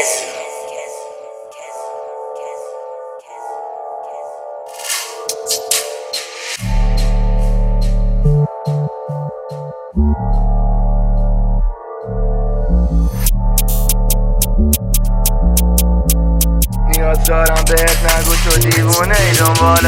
نیاز دارم بهت نگو تو دیوونه ای، دنبال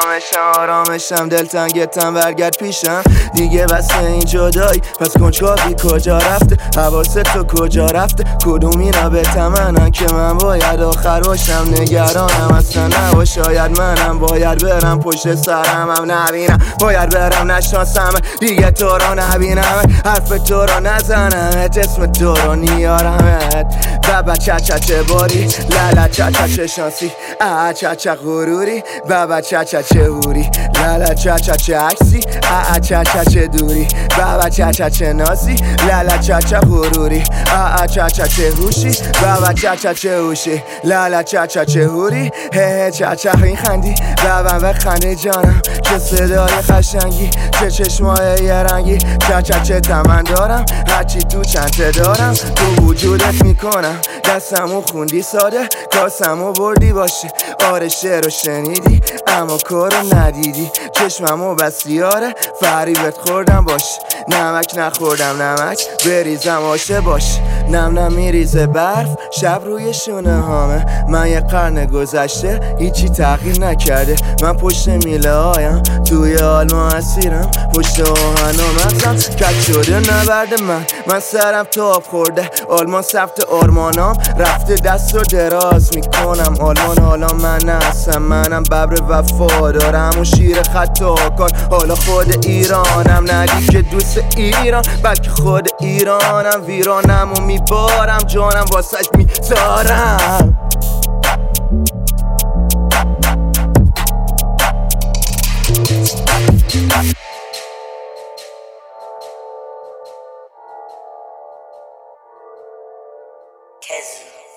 آرامشم دلتنگتم برگرد پیشم دیگه واسه این جدایی. پس کنجکاوی کجا رفته، حواست تو کجا رفته، کدوم اینا به تمنن که من باید آخر باشم نگرانم اصلا نباش. شاید منم باید برم پشت سرم هم نبینم، باید برم نشناسم دیگه تو رو نبینم، حرف تو رو نزنم، اسم تو رو نیارمت. بابا چچا چه باری، لالا چچا چه شانسی، چچا غروری، بابا چچا چه هوری، لالا چچا چه عکسی، چچا چه دوری، بابا چچا چه نازی، لالا چچا غروری، چچا چه هوشی، بابا چچا چه هوشی، لالا چچا چه هوری، هه چچا این خندی، بابا بخنده جانم، چه صدای قشنگی، چه چشمای یه رنگی، چچا چه تمن دارم، هرچی تو چنته دارم تو وجودت میکنم. دستمو خوندی ساده، کاسمو بردی باشه، آره شعر رو شنیدی اما کارو ندیدی، چشممو بستی آره فریبت خوردم باشه، نمک نخوردم نمک بریزم آشه باشه، نم میریزه برف شب روی شونه هامه، من یه قرن گذشته هیچی تغییر نکرده، من پشت میله هایم توی آلمان اسیرم، پشت آهن و مغزم کج شده نبرده من سرم تاب خورده، آلمان سفت آرمانام رفته دست رو دراز میکنم، آلمان حالا من هستم، منم ببر وفا دارم و شیر خطاکار، حالا خود ایرانم ندی که دوست ایران بلکه خود ایرانم، ویرانم و میبارم جانم واسش میذارم. Kez.